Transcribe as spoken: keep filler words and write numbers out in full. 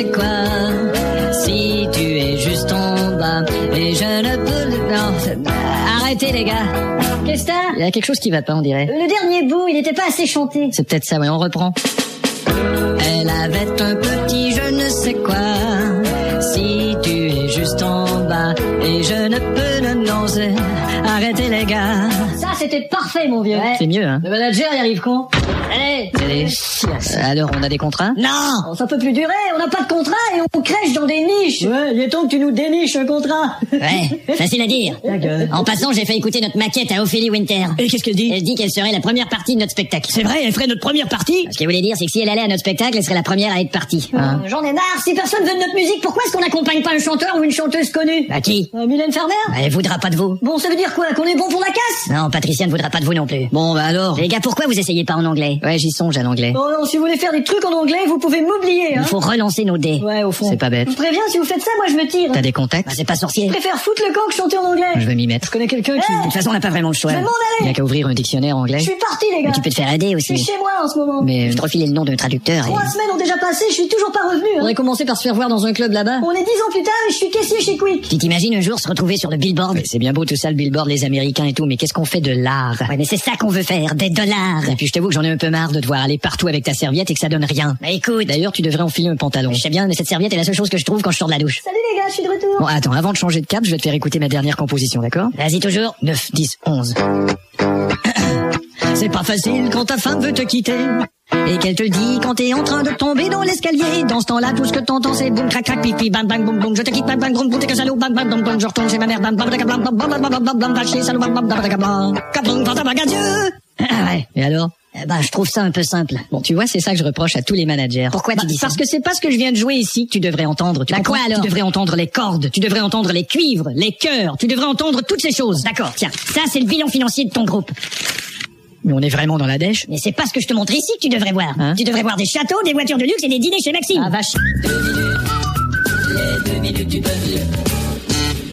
sais quoi. Si tu es juste en bas et je ne peux le... Non, arrêtez les gars. Qu'est-ce que t'as? Il y a quelque chose qui va pas, on dirait. Le dernier bout, il était pas assez chanté. C'est peut-être ça, ouais, on reprend. Elle avait un petit je ne sais quoi. Si tu es juste en bas et je ne peux le lancer. Arrêtez les gars. Ça, c'était parfait, mon vieux. Ouais. C'est mieux, hein. Le manager, il arrive con. Allez. Allez. Alors, on a des contrats? Non, ça peut plus durer. On n'a pas de contrat et on crèche dans des niches. Ouais, il est temps que tu nous déniches un contrat. Ouais, facile à dire. En passant, j'ai fait écouter notre maquette à Ophélie Winter. Et qu'est-ce qu'elle dit? Elle dit qu'elle serait la première partie de notre spectacle. C'est vrai, elle ferait notre première partie? Ce qu'elle voulait dire, c'est que si elle allait à notre spectacle, elle serait la première à être partie. Hein? Euh, J'en ai marre. Si personne veut de notre musique, pourquoi est-ce qu'on n'accompagne pas un chanteur ou une chanteuse connue? Bah qui? euh, Mylène Farmer. Bah, elle voudra pas de vous. Bon, ça veut dire quoi? Qu'on est bon pour la casse? Non, Patricia ne voudra pas de vous non plus. Bon, bah alors. Les gars, pourquoi vous essayez pas en anglais? Ouais, j'y songe à l'anglais. Oh non, si vous voulez faire des trucs en anglais, vous pouvez m'oublier, hein. Il faut relancer nos dés. Ouais, au fond. C'est pas bête. Je vous préviens, si vous faites ça, moi je me tire. T'as des contacts? Bah, c'est pas sorcier. Je préfère foutre le camp que chanter en anglais. Je vais m'y mettre. Je connais quelqu'un qui... De toute façon, on n'a pas vraiment le choix. Je vais m'en Il y a aller. qu'à ouvrir un dictionnaire anglais. Je suis parti, les gars. Mais tu peux te faire aider Je aussi. suis chez moi en ce moment. Mais Je te refile le nom d'un traducteur. Trois Et... semaines ont déjà passé, je suis toujours pas revenu, on hein. aurait commencé par se faire voir dans un club là-bas. On est dix ans plus tard et je suis caissier chez Quick. Tu t'imagines un jour se retrouver sur le billboard? Mais c'est bien beau tout ça, le billboard, les Américains et tout, mais qu'est-ce qu'on fait de l'art? Ouais, mais c'est ça qu'on veut faire, des dollars. Et puis je t'avoue que j'en ai un peu marre de devoir aller partout avec ta serviette et que ça donne rien. Bah écoute, D'ailleurs, tu devrais enfiler un pantalon. je sais bien, mais cette serviette est la seule chose que je trouve quand je sors de la douche. Salut les gars, je suis de retour. Bon, attends, avant de changer de cap, je vais te faire écouter ma dernière composition, d'accord? Vas-y toujours. neuf, dix, onze. C'est pas facile quand ta femme veut te quitter et qu'elle te le dit quand t'es en train de tomber dans l'escalier. Dans ce temps-là, tout ce que t'entends, c'est boum, crac, crac, pipi, bam, bam, boum, boum. Je te quitte, bam, bam, boum, boum, t'es que salaud, bam, bam, bam, bam. Je retourne chez ma mère, bam, bam, bam, bam, bam, bam, bam, bam, bam, va chier, salaud, bam, bam, bam, bam, bam, bam, bam, bam, adieu. Ah ouais. Et alors? Eh ben, je trouve ça un peu simple. Bon, tu vois, c'est ça que je reproche à tous les managers. Pourquoi tu Bah, dis ça? Parce que c'est pas ce que je viens de jouer ici que tu devrais entendre. Tu Bah comprends? quoi alors? Tu devrais entendre les cordes, tu devrais entendre les cuivres, les chœurs, tu devrais entendre toutes ces choses. D'accord, tiens, ça c'est le bilan financier de ton groupe. Mais on est vraiment dans la dèche? Mais c'est pas ce que je te montre ici que tu devrais voir. Hein? Tu devrais voir des châteaux, des voitures de luxe et des dîners chez Maxime. Ah vache. Les deux minutes du buzz.